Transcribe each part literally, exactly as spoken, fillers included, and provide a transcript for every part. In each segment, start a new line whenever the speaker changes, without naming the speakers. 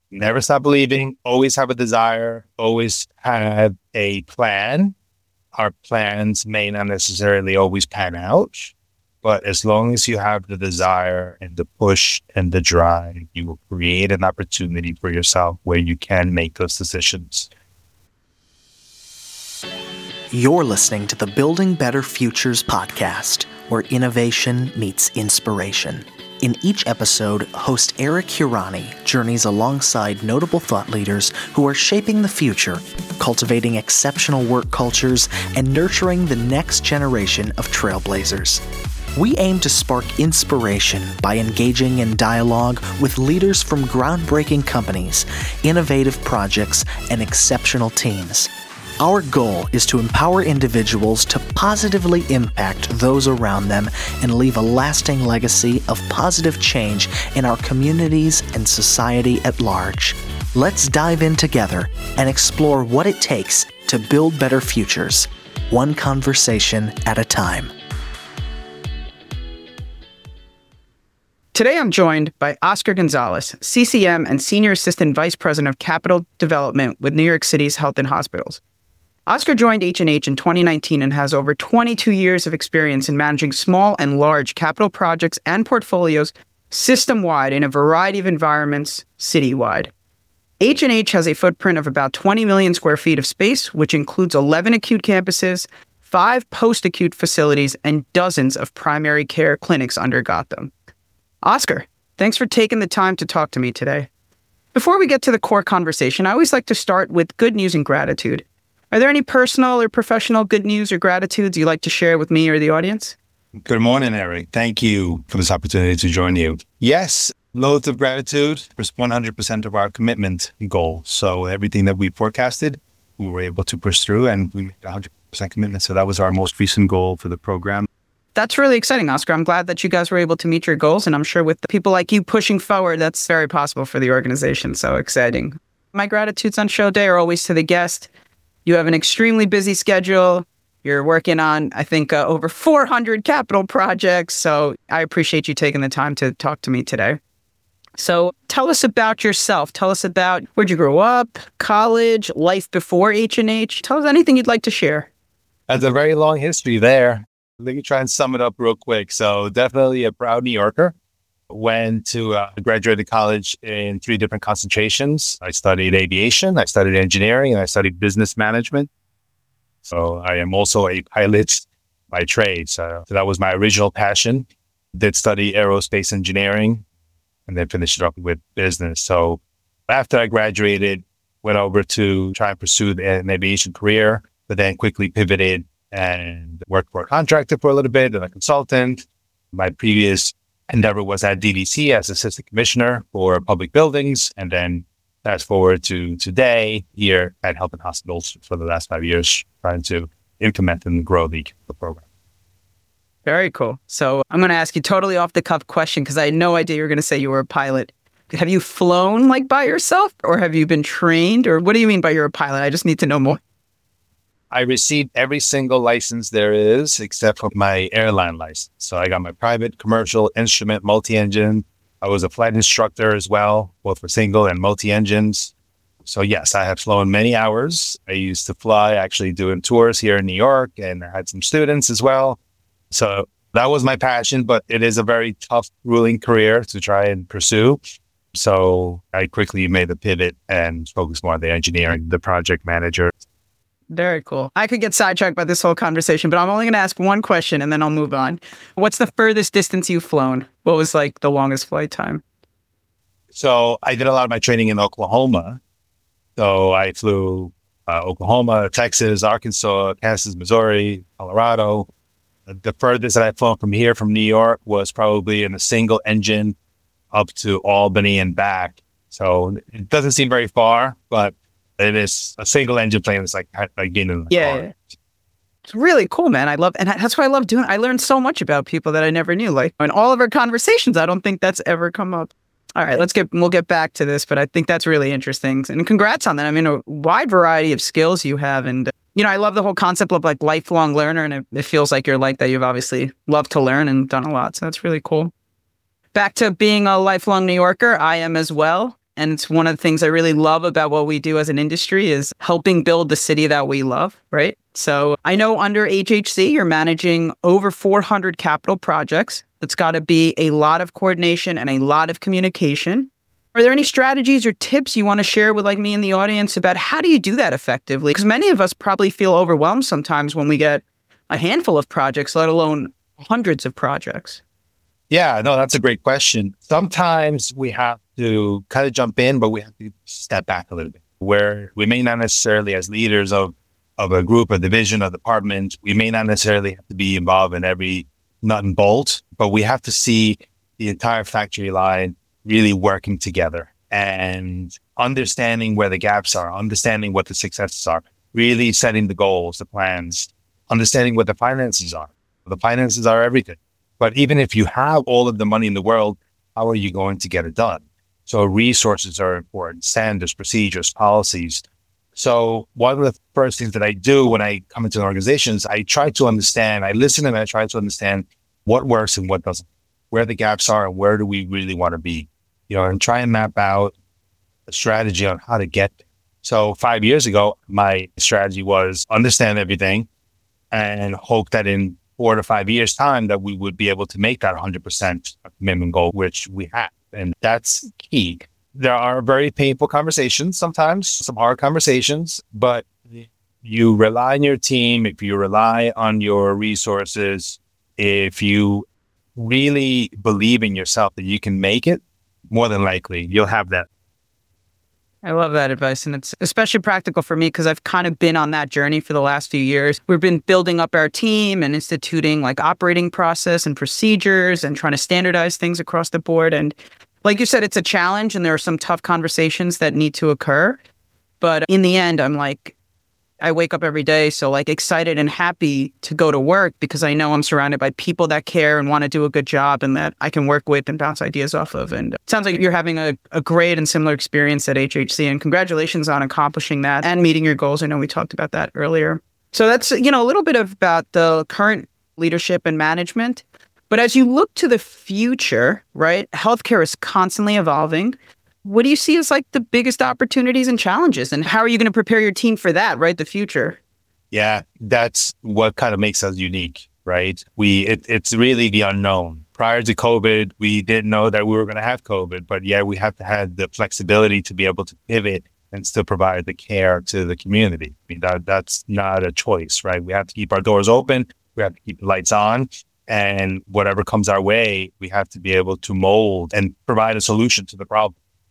Never stop believing, always have a desire, always have a plan. Our plans may not necessarily always pan out, but as long as you have the desire and the push and the drive, you will create an opportunity for yourself where you can make those decisions.
You're listening to the Building Better Futures podcast, where innovation meets inspiration. In each episode, host Eric Hurani journeys alongside notable thought leaders who are shaping the future, cultivating exceptional work cultures, and nurturing the next generation of trailblazers. We aim to spark inspiration by engaging in dialogue with leaders from groundbreaking companies, innovative projects, and exceptional teams. Our goal is to empower individuals to positively impact those around them and leave a lasting legacy of positive change in our communities and society at large. Let's dive in together and explore what it takes to build better futures, one conversation at a time.
Today I'm joined by Oscar Gonzalez, C C M and Senior Assistant Vice President of Capital Development with New York City's Health and Hospitals. Oscar joined H and H in twenty nineteen and has over twenty-two years of experience in managing small and large capital projects and portfolios system-wide in a variety of environments citywide. H and H has a footprint of about twenty million square feet of space, which includes eleven acute campuses, five post-acute facilities, and dozens of primary care clinics under Gotham. Oscar, thanks for taking the time to talk to me today. Before we get to the core conversation, I always like to start with good news and gratitude. Are there any personal or professional good news or gratitudes you'd like to share with me or the audience?
Good morning, Eric. Thank you for this opportunity to join you. Yes, loads of gratitude for one hundred percent of our commitment goal. So everything that we forecasted, we were able to push through and we made one hundred percent commitment. So that was our most recent goal for the program.
That's really exciting, Oscar. I'm glad that you guys were able to meet your goals. And I'm sure with the people like you pushing forward, that's very possible for the organization. So exciting. My gratitudes on show day are always to the guest. You have an extremely busy schedule. You're working on, I think, uh, over four hundred capital projects. So I appreciate you taking the time to talk to me today. So tell us about yourself. Tell us about where'd you grow up, college, life before H and H. Tell us anything you'd like to share.
That's a very long history there. Let me try and sum it up real quick. So definitely a proud New Yorker. Went to uh, graduated college in three different concentrations. I studied aviation, I studied engineering, and I studied business management. So I am also a pilot by trade. So, so that was my original passion. Did study aerospace engineering and then finished it up with business. So after I graduated, went over to try and pursue an aviation career, but then quickly pivoted and worked for a contractor for a little bit and a consultant. My previous endeavor was at D V C as Assistant Commissioner for Public Buildings, and then fast forward to today here at Health and Hospitals for the last five years, trying to implement and grow the, the program.
Very cool. So I'm going to ask you totally off the cuff question because I had no idea you were going to say you were a pilot. Have you flown like by yourself or have you been trained, or what do you mean by you're a pilot? I just need to know more.
I received every single license there is except for my airline license. So I got my private, commercial, instrument, multi-engine. I was a flight instructor as well, both for single and multi-engines. So yes, I have flown many hours. I used to fly actually doing tours here in New York, and I had some students as well. So that was my passion, but it is a very tough, grueling career to try and pursue. So I quickly made the pivot and focused more on the engineering, the project manager.
Very cool. I could get sidetracked by this whole conversation, but I'm only going to ask one question and then I'll move on. What's the furthest distance you've flown? What was like the longest flight time?
So I did a lot of my training in Oklahoma. So I flew uh, Oklahoma, Texas, Arkansas, Kansas, Missouri, Colorado. The furthest that I've flown from here, from New York, was probably in a single engine up to Albany and back. So it doesn't seem very far, but it is a single engine plane. It's like, like getting in the
yeah,
car.
Yeah. It's really cool, man. I love, and that's what I love doing. I learned so much about people that I never knew. Like in all of our conversations, I don't think that's ever come up. All right, let's get, we'll get back to this, but I think that's really interesting. And congrats on that. I mean, a wide variety of skills you have. And, you know, I love the whole concept of like lifelong learner. And it, it feels like you're like that. You've obviously loved to learn and done a lot. So that's really cool. Back to being a lifelong New Yorker, I am as well. And it's one of the things I really love about what we do as an industry is helping build the city that we love, right? So I know under H H C, you're managing over four hundred capital projects. That's got to be a lot of coordination and a lot of communication. Are there any strategies or tips you want to share with like me and the audience about how do you do that effectively? Because many of us probably feel overwhelmed sometimes when we get a handful of projects, let alone hundreds of projects.
Yeah, no, that's a great question. Sometimes we have to kind of jump in, but we have to step back a little bit, where we may not necessarily, as leaders of, of a group, a division, a department, we may not necessarily have to be involved in every nut and bolt, but we have to see the entire factory line really working together and understanding where the gaps are, understanding what the successes are, really setting the goals, the plans, understanding what the finances are. The finances are everything. But even if you have all of the money in the world, how are you going to get it done? So resources are important, standards, procedures, policies. So one of the first things that I do when I come into an organization is I try to understand, I listen and I try to understand what works and what doesn't, where the gaps are and where do we really want to be, you know, and try and map out a strategy on how to get there. So five years ago, my strategy was understand everything and hope that in four to five years time that we would be able to make that one hundred percent commitment goal, which we have. And that's key. There are very painful conversations sometimes, some hard conversations, but you rely on your team, if you rely on your resources, if you really believe in yourself that you can make it, more than likely you'll have that.
I love that advice. And it's especially practical for me because I've kind of been on that journey for the last few years. We've been building up our team and instituting like operating process and procedures and trying to standardize things across the board. And like you said, it's a challenge and there are some tough conversations that need to occur. But in the end, I'm like, I wake up every day so like excited and happy to go to work because I know I'm surrounded by people that care and want to do a good job and that I can work with and bounce ideas off of. And it sounds like you're having a, a great and similar experience at H H C, and congratulations on accomplishing that and meeting your goals. I know we talked about that earlier. So that's, you know, a little bit about the current leadership and management. But as you look to the future, right, healthcare is constantly evolving. What do you see as like the biggest opportunities and challenges, and how are you going to prepare your team for that, right? The future.
Yeah, that's what kind of makes us unique, right? We it, it's really the unknown. Prior to COVID, we didn't know that we were going to have COVID, but yeah, we have to have the flexibility to be able to pivot and still provide the care to the community. I mean, that that's not a choice, right? We have to keep our doors open. We have to keep the lights on. And whatever comes our way, we have to be able to mold and provide a solution to the problem.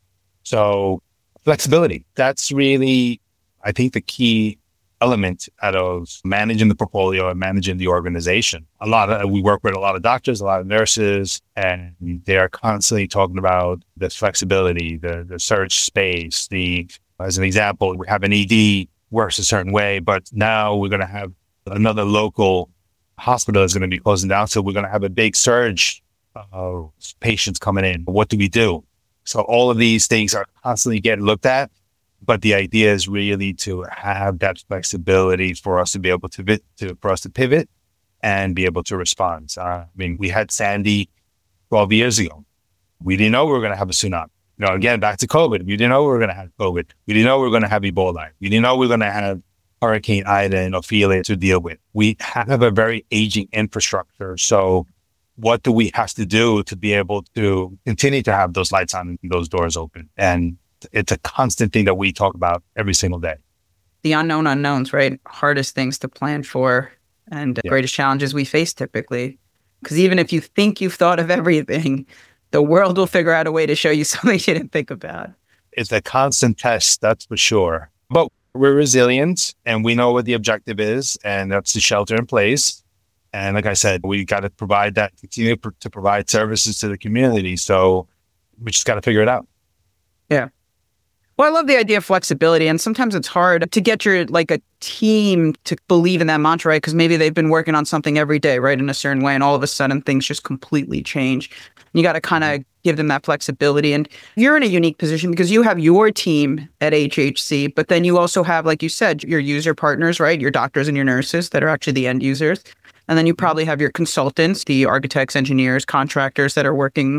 So flexibility, that's really, I think, the key element out of managing the portfolio and managing the organization. A lot of, we work with a lot of doctors, a lot of nurses, and they are constantly talking about the flexibility, the, the surge space, the, as an example, we have an E D works a certain way, but now we're going to have another local hospital is going to be closing down. So we're going to have a big surge of patients coming in. What do we do? So all of these things are constantly getting looked at, but the idea is really to have that flexibility for us to be able to, vi- to for us to pivot and be able to respond. Uh, I mean, we had Sandy twelve years ago. We didn't know we were going to have a tsunami. You know, again, back to COVID. We didn't know we were going to have COVID. We didn't know we were going to have Ebola. We didn't know we were going to have Hurricane Ida and Ophelia to deal with. We have a very aging infrastructure. So what do we have to do to be able to continue to have those lights on and those doors open? And it's a constant thing that we talk about every single day.
The unknown unknowns, right? Hardest things to plan for and
Yeah.
greatest challenges we face typically. Because even if you think you've thought of everything, the world will figure out a way to show you something you didn't think about.
It's a constant test, that's for sure. But we're resilient and we know what the objective is, and that's to shelter in place. And like I said, we got to provide that, continue pr- to provide services to the community. So we just got to figure it out.
Yeah. Well, I love the idea of flexibility. And sometimes it's hard to get your, like a team to believe in that mantra, right? Because maybe they've been working on something every day, right? In a certain way. And all of a sudden things just completely change. You got to kind of give them that flexibility. And you're in a unique position because you have your team at H H C, but then you also have, like you said, your user partners, right? Your doctors and your nurses that are actually the end users. And then you probably have your consultants, the architects, engineers, contractors that are working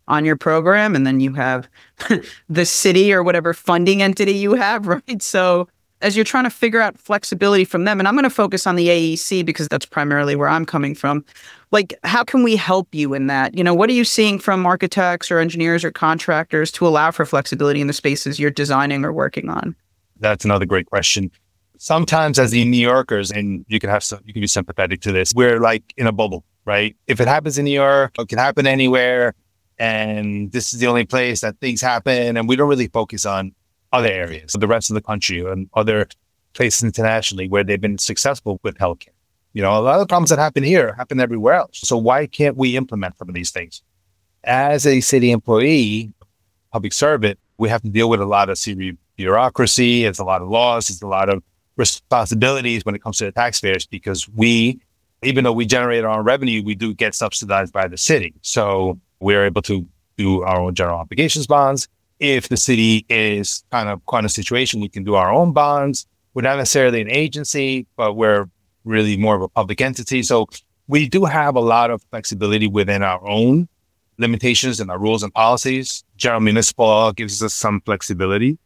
on your program, and then you have the city or whatever funding entity you have, right? So as you're trying to figure out flexibility from them, and I'm going to focus on the A E C because that's primarily where I'm coming from, like, how can we help you in that? You know, what are you seeing from architects or engineers or contractors to allow for flexibility in the spaces you're designing or working on?
That's another great question. Sometimes as the New Yorkers, and you can have some, you can be sympathetic to this, we're like in a bubble, right? If it happens in New York, it can happen anywhere. And this is the only place that things happen. And we don't really focus on other areas, the rest of the country and other places internationally where they've been successful with healthcare. You know, a lot of the problems that happen here happen everywhere else. So why can't we implement some of these things? As a city employee, public servant, we have to deal with a lot of city bureaucracy. It's a lot of laws. It's a lot of responsibilities when it comes to the taxpayers, because we, even though we generate our own revenue, we do get subsidized by the city. So we're able to do our own general obligations bonds. If the city is kind of quite a situation, we can do our own bonds. We're not necessarily an agency, but we're really more of a public entity. So we do have a lot of flexibility within our own limitations and our rules and policies. General municipal law gives us some flexibility.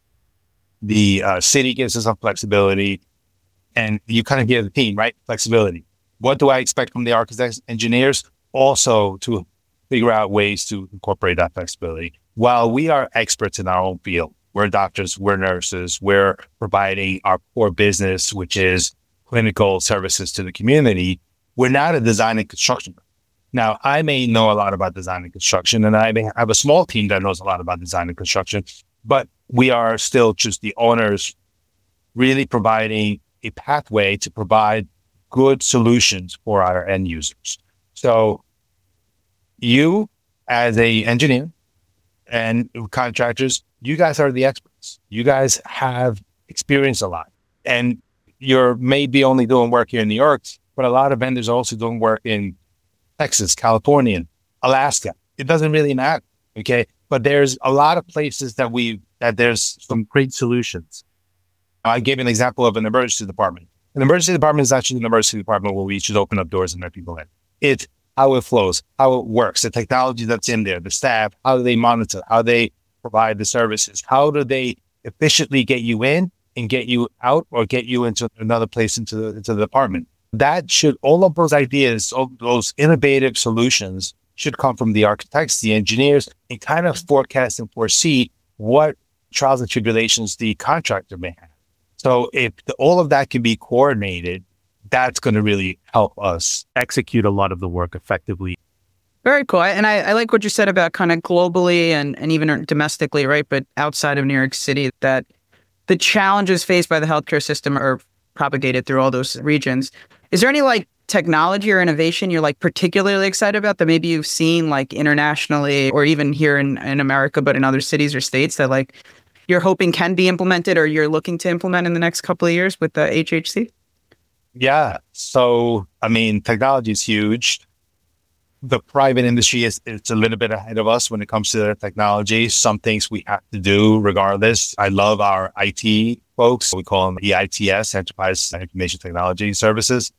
The uh, city gives us some flexibility. And you kind of give the team, right? Flexibility. What do I expect from the architects, engineers? Also to figure out ways to incorporate that flexibility. While we are experts in our own field, we're doctors, we're nurses, we're providing our core business, which is clinical services to the community. We're not a design and construction. Now, I may know a lot about design and construction, and I may have a small team that knows a lot about design and construction, but we are still just the owners really providing a pathway to provide good solutions for our end users. So you, as a engineer and contractors, you guys are the experts. You guys have experienced a lot. And you're maybe only doing work here in New York, but a lot of vendors are also doing work in Texas, California, Alaska. It doesn't really matter, okay? But there's a lot of places that we that there's some great solutions. I gave an example of an emergency department. An emergency department is actually an emergency department where we should open up doors and let people in. It's how it flows, how it works, the technology that's in there, the staff, how do they monitor, how they provide the services, how do they efficiently get you in and get you out or get you into another place into the, into the department. That should, all of those ideas, all those innovative solutions should come from the architects, the engineers, and kind of forecast and foresee what trials and tribulations the contractor may have. So if the, all of that can be coordinated, that's going to really help us execute a lot of the work effectively.
Very cool. And I, I like what you said about kind of globally and, and even domestically, right? But outside of New York City, that the challenges faced by the healthcare system are propagated through all those regions. Is there any like technology or innovation you're like particularly excited about that maybe you've seen like internationally or even here in, in America, but in other cities or states that like you're hoping can be implemented or you're looking to implement in the next couple of years with the H H C?
Yeah. So, I mean, technology is huge. The private industry is it's a little bit ahead of us when it comes to their technology. Some things we have to do regardless. I love our I T folks. We call them E I T S, Enterprise Information Technology Services.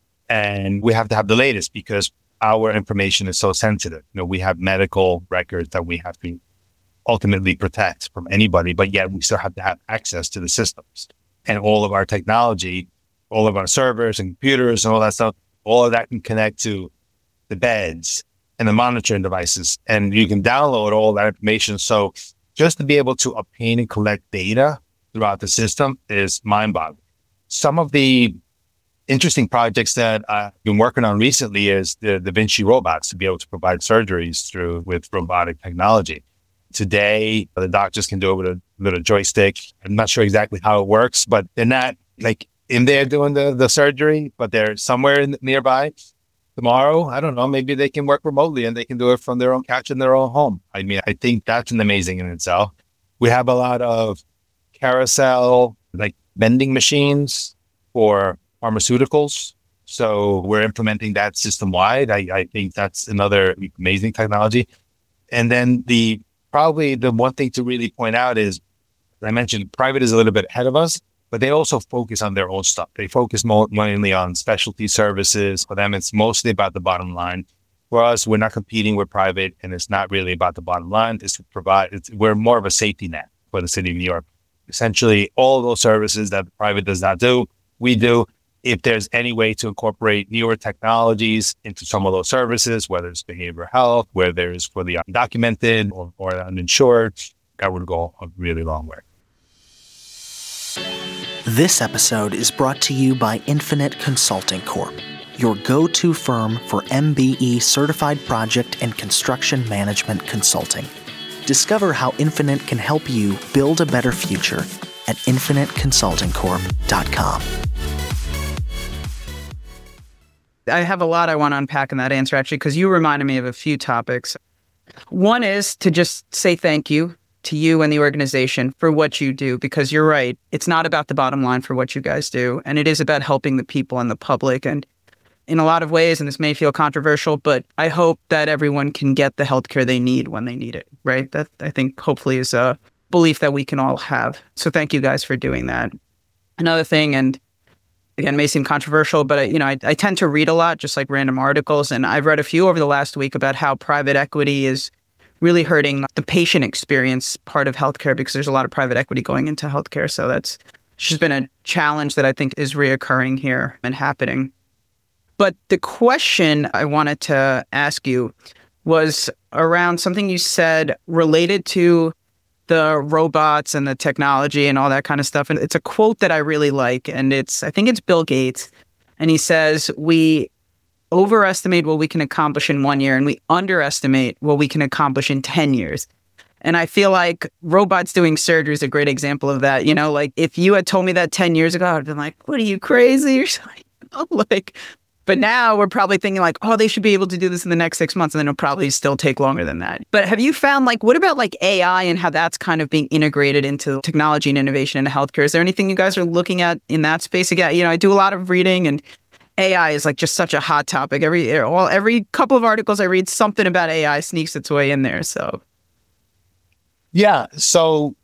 And we have to have the latest because our information is so sensitive. You know, we have medical records that we have to ultimately protect from anybody, but yet we still have to have access to the systems. And all of our technology, all of our servers and computers and all that stuff, all of that can connect to the beds and the monitoring devices, and you can download all that information. So just to be able to obtain and collect data throughout the system is mind-boggling. Some of the interesting projects that I've been working on recently is the Da Vinci robots to be able to provide surgeries through with robotic technology. Today, the doctors can do it with a little joystick. I'm not sure exactly how it works, but they're not like in there doing the, the surgery, but they're somewhere in, nearby. Tomorrow, I don't know, maybe they can work remotely and they can do it from their own couch in their own home. I mean, I think that's an amazing in itself. We have a lot of carousel, like vending machines for pharmaceuticals. So we're implementing that system wide. I, I think that's another amazing technology. And then the probably the one thing to really point out is, I mentioned private is a little bit ahead of us, but they also focus on their own stuff. They focus more, mainly on specialty services. For them, it's mostly about the bottom line. For us, we're not competing with private, and it's not really about the bottom line. It's to provide, it's, we're more of a safety net for the city of New York. Essentially, all those services that the private does not do, we do. If there's any way to incorporate newer technologies into some of those services, whether it's behavioral health, whether it's for the undocumented or, or uninsured, that would go a really long way.
This episode is brought to you by Infinite Consulting Corp, your go-to firm for M B E certified project and construction management consulting. Discover how Infinite can help you build a better future at infinite consulting corp dot com.
I have a lot I want to unpack in that answer, actually, because you reminded me of a few topics. One is to just say thank you to you and the organization for what you do, because you're right. It's not about the bottom line for what you guys do, and it is about helping the people and the public. And in a lot of ways, and this may feel controversial, but I hope that everyone can get the healthcare they need when they need it, right? That, I think, hopefully is a belief that we can all have. So thank you guys for doing that. Another thing, and again, may seem controversial, but I, you know, I, I tend to read a lot, just like random articles, and I've read a few over the last week about how private equity is really hurting the patient experience part of healthcare, because there's a lot of private equity going into healthcare. So that's just been a challenge that I think is reoccurring here and happening. But the question I wanted to ask you was around something you said related to the robots and the technology and all that kind of stuff. And it's a quote that I really like. And it's, I think it's Bill Gates. And he says, we overestimate what we can accomplish in one year and we underestimate what we can accomplish in ten years. And I feel like robots doing surgery is a great example of that. You know, like if you had told me that ten years ago, I'd been like, what are you, crazy? Or something. like, But now we're probably thinking like, oh, they should be able to do this in the next six months. And then it'll probably still take longer than that. But have you found like, what about like A I and how that's kind of being integrated into technology and innovation into healthcare? Is there anything you guys are looking at in that space? Again, you know, I do a lot of reading, and A I is like just such a hot topic. Every well, every couple of articles I read, something about A I sneaks its way in there. So,
yeah. So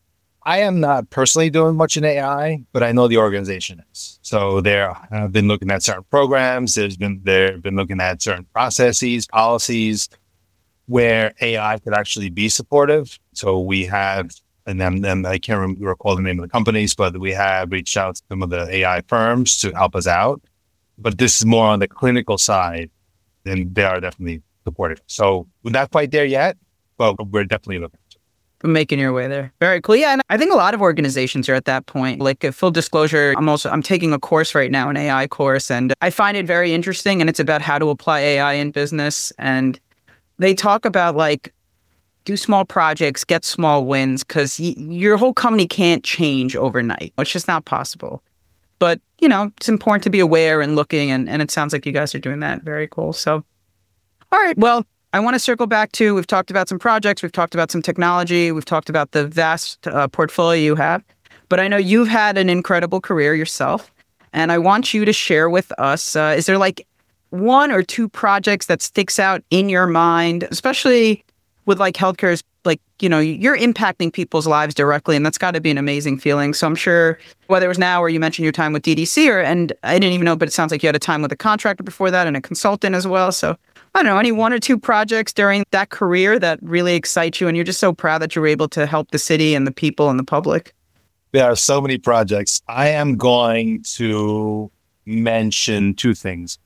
I am not personally doing much in A I, but I know the organization is. So there have been looking at certain programs. There's been they've been looking at certain processes, policies where A I could actually be supportive. So we have, and then, then I can't remember, recall the name of the companies, but we have reached out to some of the A I firms to help us out. But this is more on the clinical side, and they are definitely supportive. So we're not quite there yet, but we're definitely looking.
Making your way there. Very cool. Yeah, and I think a lot of organizations are at that point. Like, uh, full disclosure, I'm also I'm taking a course right now, an A I course, and I find it very interesting. And it's about how to apply A I in business. And they talk about like, do small projects, get small wins, because y- your whole company can't change overnight. It's just not possible. But, you know, it's important to be aware and looking, and, and it sounds like you guys are doing that. Very cool. So, all right, well, I want to circle back to, we've talked about some projects, we've talked about some technology, we've talked about the vast uh, portfolio you have, but I know you've had an incredible career yourself, and I want you to share with us, uh, is there like one or two projects that sticks out in your mind, especially with like healthcare, like, you know, you're impacting people's lives directly, and that's got to be an amazing feeling. So I'm sure whether it was now or you mentioned your time with D D C, or, and I didn't even know, but it sounds like you had a time with a contractor before that and a consultant as well. So I don't know, any one or two projects during that career that really excite you and you're just so proud that you were able to help the city and the people and the public?
There are so many projects. I am going to mention two things.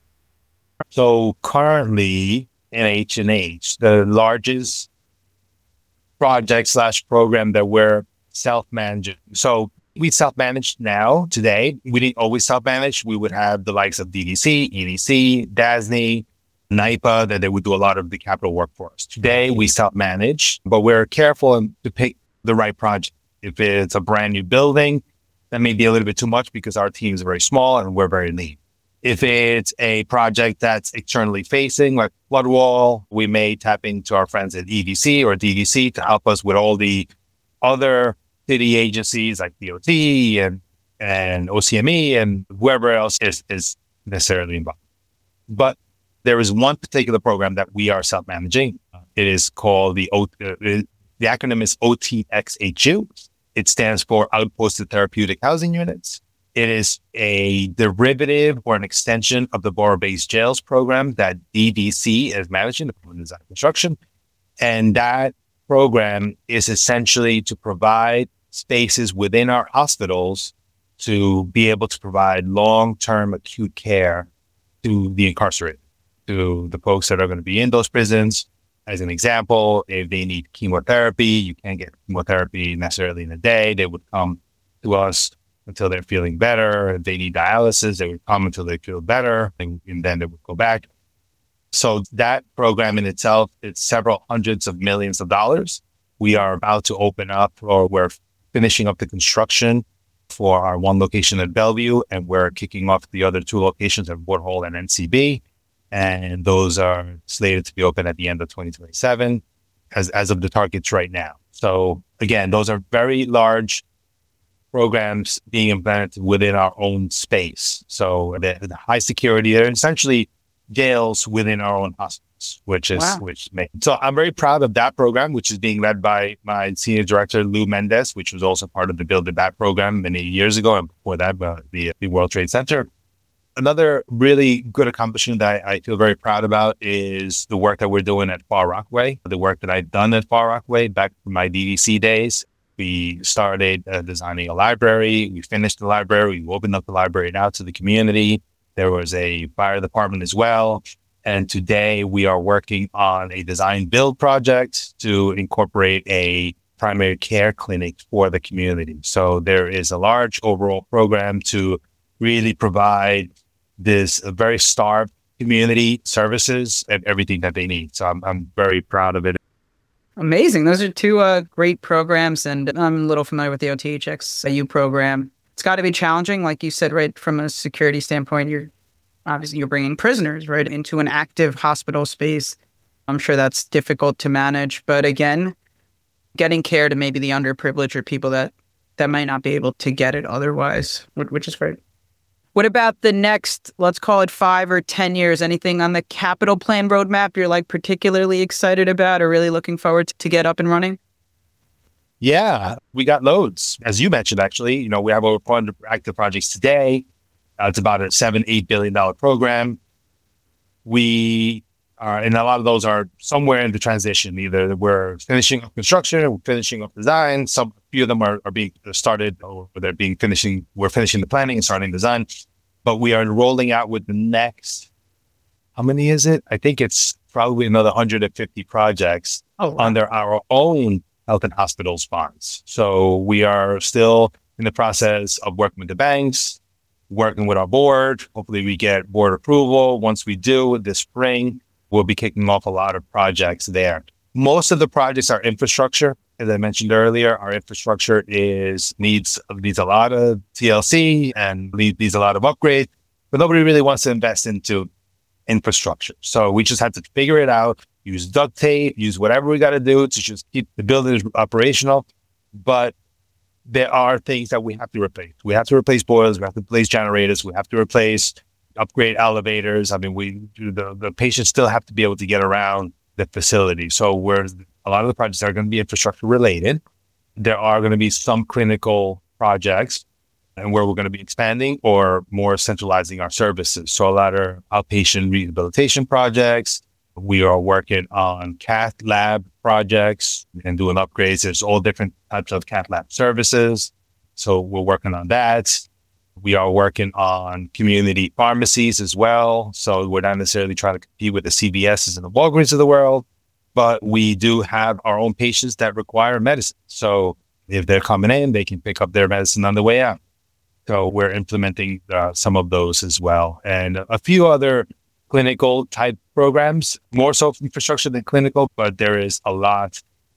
So currently in H and H, the largest project slash program that we're self-managing. So we self-manage now, today. We didn't always self-manage. We would have the likes of D D C, E D C, D A S N Y, NYPA, that they would do a lot of the capital work for us. Today, we self-manage, but we're careful to pick the right project. If it's a brand new building, that may be a little bit too much because our team is very small and we're very lean. If it's a project that's externally facing, like Floodwall, we may tap into our friends at E D C or D D C to help us with all the other city agencies like D O T and, and O C M E and whoever else is, is necessarily involved. But there is one particular program that we are self-managing. It is called the, o, uh, the acronym is O T X H U. It stands for Outposted Therapeutic Housing Units. It is a derivative or an extension of the borough-based jails program that D D C is managing, Department of Design and Construction. And that program is essentially to provide spaces within our hospitals to be able to provide long-term acute care to the incarcerated, to the folks that are going to be in those prisons. As an example, if they need chemotherapy, you can't get chemotherapy necessarily in a day. They would come to us until they're feeling better. If they need dialysis, they would come until they feel better, and, and then they would go back. So that program in itself, it's several hundreds of millions of dollars. We are about to open up, or we're finishing up the construction for our one location at Bellevue, and we're kicking off the other two locations at Woodhull and N C B. And those are slated to be open at the end of twenty twenty-seven as, as of the targets right now. So again, those are very large programs being implemented within our own space. So the, the high security, they're essentially jails within our own hospitals, which is, wow. which makes, so I'm very proud of that program, which is being led by my senior director, Lou Mendez, which was also part of the Build It Back program many years ago. And before that, uh, the, the World Trade Center. Another really good accomplishment that I, I feel very proud about is the work that we're doing at Far Rockaway, the work that I've done at Far Rockaway back from my D D C days. We started uh, designing a library. We finished the library. We opened up the library now to the community. There was a fire department as well. And today we are working on a design build project to incorporate a primary care clinic for the community. So there is a large overall program to really provide this very starved community services and everything that they need. So I'm, I'm very proud of it.
Amazing. Those are two uh, great programs. And I'm a little familiar with the O T H X U program. It's got to be challenging. Like you said, right, from a security standpoint, you're obviously you're bringing prisoners right into an active hospital space. I'm sure that's difficult to manage. But again, getting care to maybe the underprivileged or people that, that might not be able to get it otherwise, which is great. What about the next, let's call it five or ten years? Anything on the capital plan roadmap you're like particularly excited about or really looking forward to get up and running?
Yeah, we got loads. As you mentioned, actually, you know, we have over four hundred active projects today. Uh, it's about a seven, eight billion dollar program. We are, and a lot of those are somewhere in the transition. Either we're finishing up construction or we're finishing up design. Some a few of them are, are being started, or they're being finishing. We're finishing the planning and starting design. But we are rolling out with the next. How many is it? I think it's probably another one hundred fifty projects oh, wow. under our own health and hospitals funds. So we are still in the process of working with the banks, working with our board. Hopefully we get board approval. Once we do this spring, we'll be kicking off a lot of projects there. Most of the projects are infrastructure. As I mentioned earlier, our infrastructure is needs needs a lot of T L C and needs a lot of upgrades, but nobody really wants to invest into infrastructure. So we just have to figure it out, use duct tape, use whatever we got to do to just keep the buildings operational. But there are things that we have to replace. We have to replace boilers, we have to replace generators, we have to replace, upgrade elevators. I mean, we the, the patients still have to be able to get around the facility. So we're, a lot of the projects are going to be infrastructure related. There are going to be some clinical projects and where we're going to be expanding or more centralizing our services. So a lot of outpatient rehabilitation projects. We are working on cath lab projects and doing upgrades. There's all different types of cath lab services. So we're working on that. We are working on community pharmacies as well. So we're not necessarily trying to compete with the C V S's and the Walgreens of the world, but we do have our own patients that require medicine. So if they're coming in, they can pick up their medicine on the way out. So we're implementing uh, some of those as well. And a few other clinical type programs, more so infrastructure than clinical, but there is a lot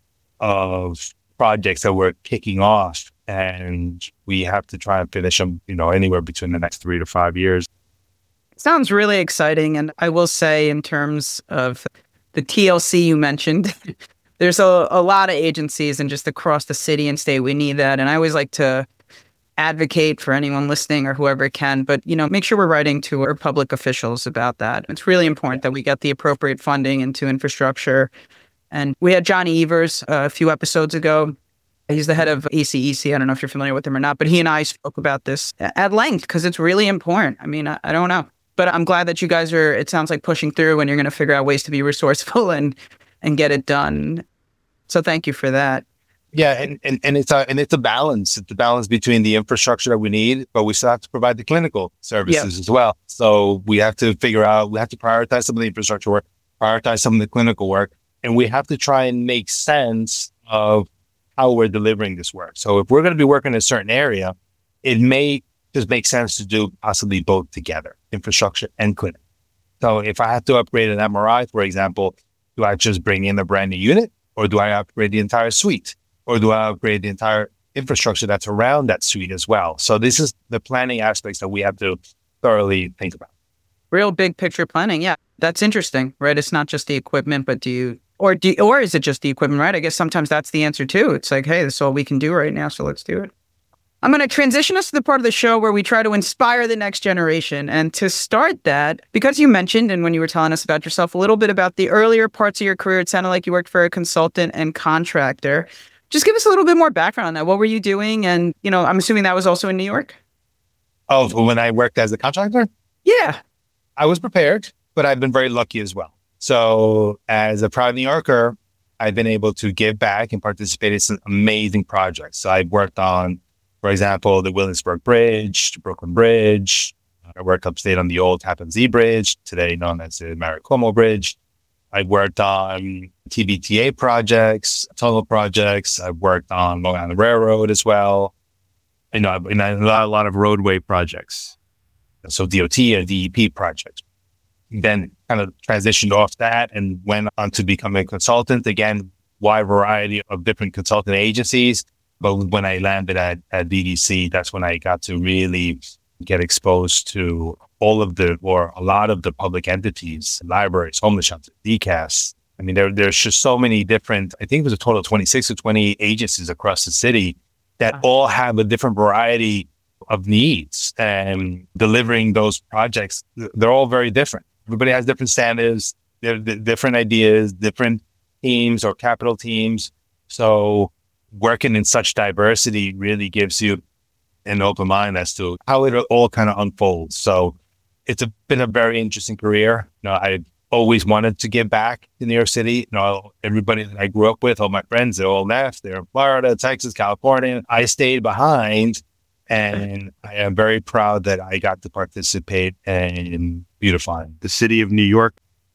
of projects that we're kicking off and we have to try and finish them, you know, anywhere between the next three to five years.
Sounds really exciting. And I will say in terms of the T L C you mentioned, there's a, a lot of agencies and just across the city and state, we need that. And I always like to advocate for anyone listening or whoever can, but, you know, make sure we're writing to our public officials about that. It's really important that we get the appropriate funding into infrastructure. And we had Johnny Evers uh, a few episodes ago. He's the head of A C E C. I don't know if you're familiar with him or not, but he and I spoke about this at length because it's really important. I mean, I, I don't know, but I'm glad that you guys are, it sounds like pushing through and you're going to figure out ways to be resourceful and, and get it done. So thank you for that.
Yeah, and, and, and it's a and it's a balance. It's a balance between the infrastructure that we need, but we still have to provide the clinical services yep. as well. So we have to figure out, we have to prioritize some of the infrastructure work, prioritize some of the clinical work, and we have to try and make sense of how we're delivering this work. So if we're going to be working in a certain area, it may just make sense to do possibly both together, infrastructure and clinic. So if I have to upgrade an M R I, for example, do I just bring in a brand new unit, or do I upgrade the entire suite? Or do I upgrade the entire infrastructure that's around that suite as well? So this is the planning aspects that we have to thoroughly think about.
Real big picture planning. Yeah, that's interesting, right? It's not just the equipment, but do you, or do, or is it just the equipment, right? I guess sometimes that's the answer too. It's like, hey, this is all we can do right now, so let's do it. I'm going to transition us to the part of the show where we try to inspire the next generation. And to start that, because you mentioned, and when you were telling us about yourself, a little bit about the earlier parts of your career, it sounded like you worked for a consultant and contractor. Just give us a little bit more background on that. What were you doing? And, you know, I'm assuming that was also in New York?
Oh, when I worked as a contractor?
Yeah.
I was prepared, but I've been very lucky as well. So as a proud New Yorker, I've been able to give back and participate in some amazing projects. So I've worked on, for example, the Williamsburg Bridge, the Brooklyn Bridge. I worked upstate on the old Tappan Zee Bridge, today known as the Mary Cuomo Bridge. I worked on T B T A projects, tunnel projects. I've worked on Long Island Railroad as well. You know, and a lot, a lot of roadway projects. So D O T and D E P projects. Then kind of transitioned off that and went on to become a consultant. Again, wide variety of different consulting agencies. But when I landed at, at B D C, that's when I got to really get exposed to all of the, or a lot of the public entities, libraries, homeless shelters, D C A S. I mean, there, there's just so many different, I think it was a total of twenty-six or twenty-eight agencies across the city that wow. all have a different variety of needs, and delivering those projects, they're all very different. Everybody has different standards, they're, they're different ideas, different teams or capital teams. So working in such diversity really gives you an open mind as to how it all kind of unfolds. So it's a, been a very interesting career. You know, I always wanted to give back to New York City. You know, everybody that I grew up with, all my friends, they all left. They're in Florida, Texas, California. I stayed behind, and I am very proud that I got to participate in beautifying the city of New York.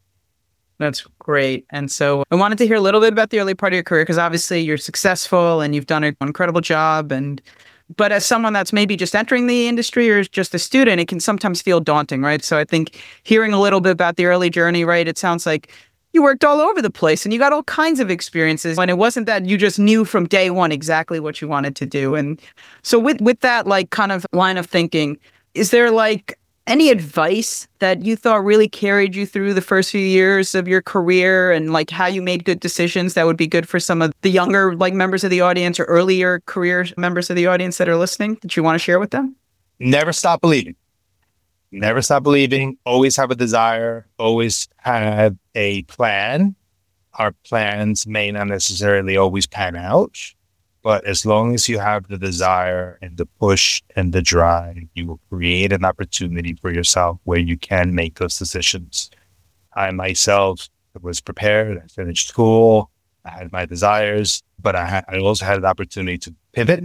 That's great. And so I wanted to hear a little bit about the early part of your career, because obviously you're successful and you've done an incredible job. And But as someone that's maybe just entering the industry or just a student, it can sometimes feel daunting, right? So I think hearing a little bit about the early journey, right? It sounds like you worked all over the place and you got all kinds of experiences. And it wasn't that you just knew from day one exactly what you wanted to do. And so with, with that, like, kind of line of thinking, is there like any advice that you thought really carried you through the first few years of your career, and like how you made good decisions that would be good for some of the younger like members of the audience or earlier career members of the audience that are listening that you want to share with them?
Never stop believing. Never stop believing. Always have a desire. Always have a plan. Our plans may not necessarily always pan out, but as long as you have the desire and the push and the drive, you will create an opportunity for yourself where you can make those decisions. I myself was prepared. I finished school. I had my desires, but I, had, I also had an opportunity to pivot.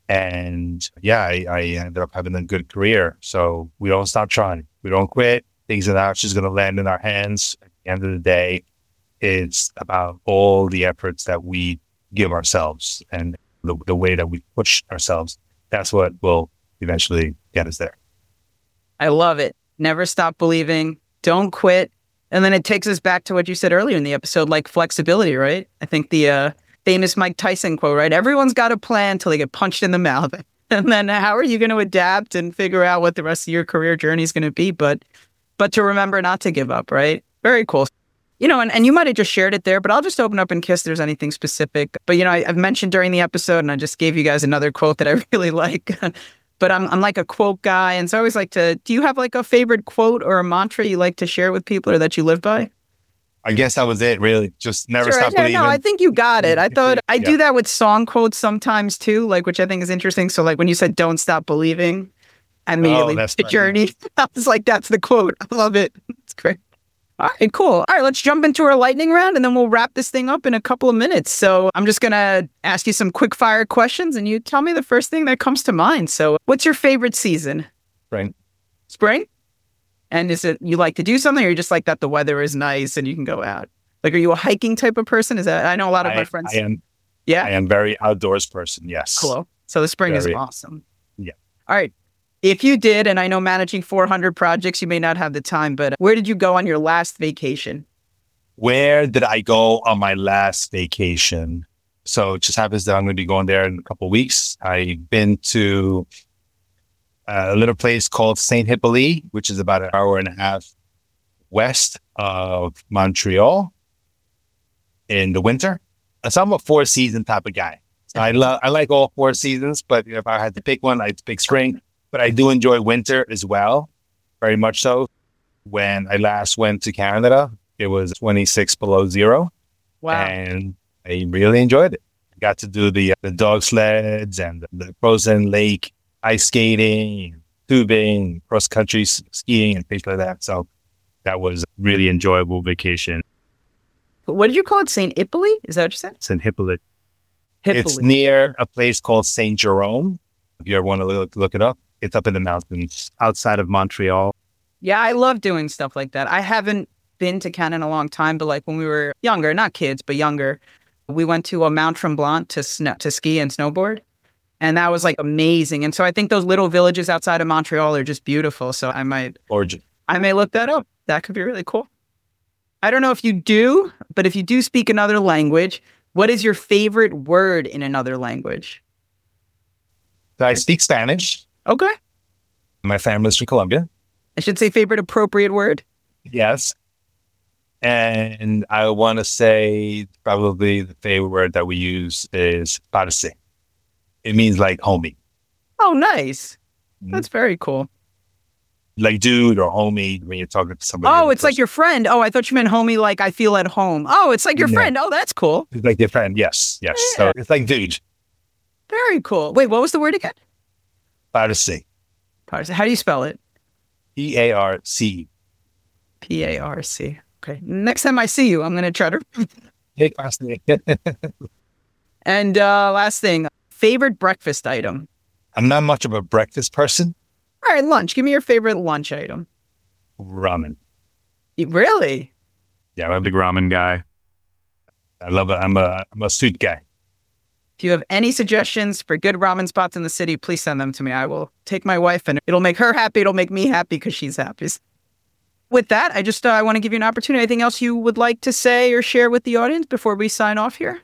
And yeah, I, I ended up having a good career. So we don't stop trying. We don't quit. Things are not just going to land in our hands. At the end of the day, it's about all the efforts that we give ourselves and the, the way that we push ourselves. That's what will eventually get us there.
I love it. Never stop believing. Don't quit. And then it takes us back to what you said earlier in the episode, like flexibility, right? I think the uh, famous Mike Tyson quote, right? Everyone's got a plan until they get punched in the mouth. And then how are you going to adapt and figure out what the rest of your career journey is going to be? But but to remember not to give up, right? Very cool. You know, and, and you might have just shared it there, but I'll just open up in case there's anything specific. But, you know, I, I've mentioned during the episode, and I just gave you guys another quote that I really like. But I'm I'm like a quote guy. And so I always like to, do you have like a favorite quote or a mantra you like to share with people or that you live by?
I guess that was it, really. Just never
Sure,
stop
yeah,
believing.
no, I think you got it. I thought I do
Yeah.
that with song quotes sometimes too, like which I think is interesting. So like when you said "Don't stop believing," I immediately
Oh, that's
the
right.
journey. I was like, that's the quote. I love it. It's great. All right, cool. All right, let's jump into our lightning round and then we'll wrap this thing up in a couple of minutes. So I'm just gonna ask you some quick fire questions and you tell me the first thing that comes to mind. So what's your favorite season?
Right.
Spring? And is it you like to do something or you just like that the weather is nice and you can go out? Like, are you a hiking type of person? Is that I know a lot of
I,
my friends.
I am.
Yeah.
I am very outdoors person. Yes.
Cool. So the spring
Very.
is awesome.
Yeah.
All right. If you did, and I know managing four hundred projects, you may not have the time, but where did you go on your last vacation?
Where did I go on my last vacation? So it just happens that I'm going to be going there in a couple of weeks. I've been to a little place called Saint Hippolyte, which is about an hour and a half west of Montreal in the winter. So I'm a four season type of guy. So I love, I like all four seasons, but if I had to pick one, I'd pick spring. But I do enjoy winter as well, very much so. When I last went to Canada, it was twenty-six below zero.
Wow.
And I really enjoyed it. Got to do the, the dog sleds and the frozen lake ice skating, tubing, cross country skiing and things like that. So that was a really enjoyable vacation.
What did you call it? Saint Hippolyte? Is that what you said?
It's in Hippolyte.
Hippolyte.
It's near a place called Saint Jerome. If you ever want to look, look it up, it's up in the mountains outside of Montreal.
Yeah, I love doing stuff like that. I haven't been to Canada in a long time, but like when we were younger, not kids, but younger, we went to a Mount Tremblant to snow, to ski and snowboard. And that was like amazing. And so I think those little villages outside of Montreal are just beautiful. So I might,
Origin.
I may look that up. That could be really cool. I don't know if you do, but if you do speak another language, what is your favorite word in another language?
So I speak Spanish.
Okay.
My family's from Colombia.
I should say favorite appropriate word.
Yes. And I want to say probably the favorite word that we use is parce. It means like homie.
Oh, nice.
Mhm.
That's very cool.
Like dude or homie when you're talking to somebody.
Oh,
in
it's like
person.
your friend. Oh, I thought you meant homie like I feel at home. Oh, it's like your
No.
friend. Oh, that's cool.
It's like your friend. Yes. Yes.
Yeah.
So it's like dude.
Very cool. Wait, what was the word again?
Parce.
Parse. How do you spell it?
E A R C E.
P A R C. Okay. Next time I see you, I'm going to try to.
Hey, parce.
And uh, last thing, favorite breakfast item.
I'm not much of a breakfast person.
All right, lunch. Give me your favorite lunch item.
Ramen.
You- Really?
Yeah, I'm a big ramen guy. I love it. I'm a I'm a sweet guy.
If you have any suggestions for good ramen spots in the city, please send them to me. I will take my wife and it'll make her happy. It'll make me happy because she's happy. With that, I just uh, I want to give you an opportunity. Anything else you would like to say or share with the audience before we sign off here?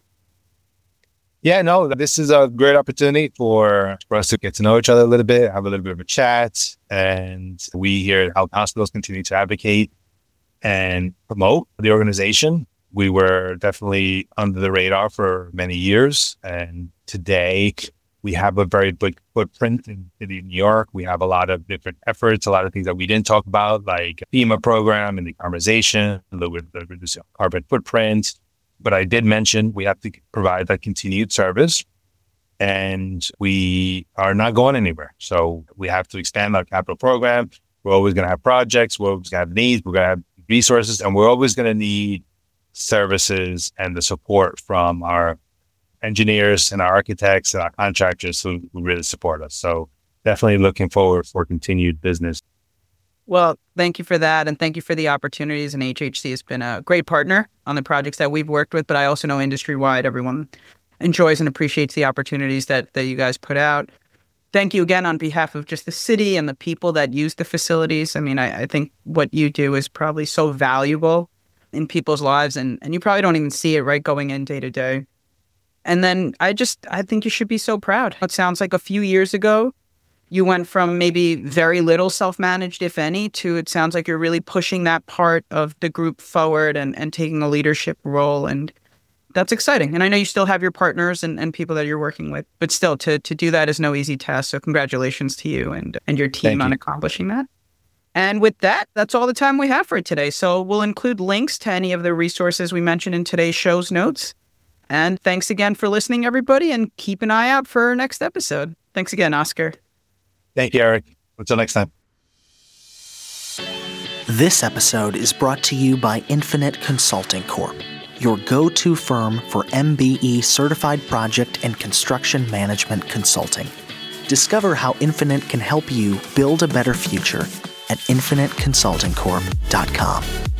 Yeah, no, this is a great opportunity for, for us to get to know each other a little bit, have a little bit of a chat. And we here at Health Hospitals continue to advocate and promote the organization. We were definitely under the radar for many years. And today we have a very big footprint in the city of New York. We have a lot of different efforts, a lot of things that we didn't talk about, like FEMA program and decarbonization, the, the reducing carbon footprint. But I did mention we have to provide that continued service and we are not going anywhere. So we have to expand our capital program. We're always going to have projects. We're always going to have needs. We're going to have resources and we're always going to need services and the support from our engineers and our architects and our contractors who, who really support us. So definitely looking forward for continued business.
Well, thank you for that. And thank you for the opportunities. And H H C has been a great partner on the projects that we've worked with. But I also know industry-wide, everyone enjoys and appreciates the opportunities that, that you guys put out. Thank you again on behalf of just the city and the people that use the facilities. I mean, I, I think what you do is probably so valuable in people's lives. And, and you probably don't even see it, right, going in day to day. And then I just, I think you should be so proud. It sounds like a few years ago, you went from maybe very little self-managed, if any, to it sounds like you're really pushing that part of the group forward and, and taking a leadership role. And that's exciting. And I know you still have your partners and, and people that you're working with, but still to to do that is no easy task. So congratulations to you and, and your team
Thank
on
you.
accomplishing that. And with that, that's all the time we have for today. So we'll include links to any of the resources we mentioned in today's show's notes. And thanks again for listening, everybody, and keep an eye out for our next episode. Thanks again, Oscar.
Thank you, Eric. Until next time.
This episode is brought to you by Infinite Consulting Corp, your go-to firm for M B E certified project and construction management consulting. Discover how Infinite can help you build a better future at infinite consulting corp dot com.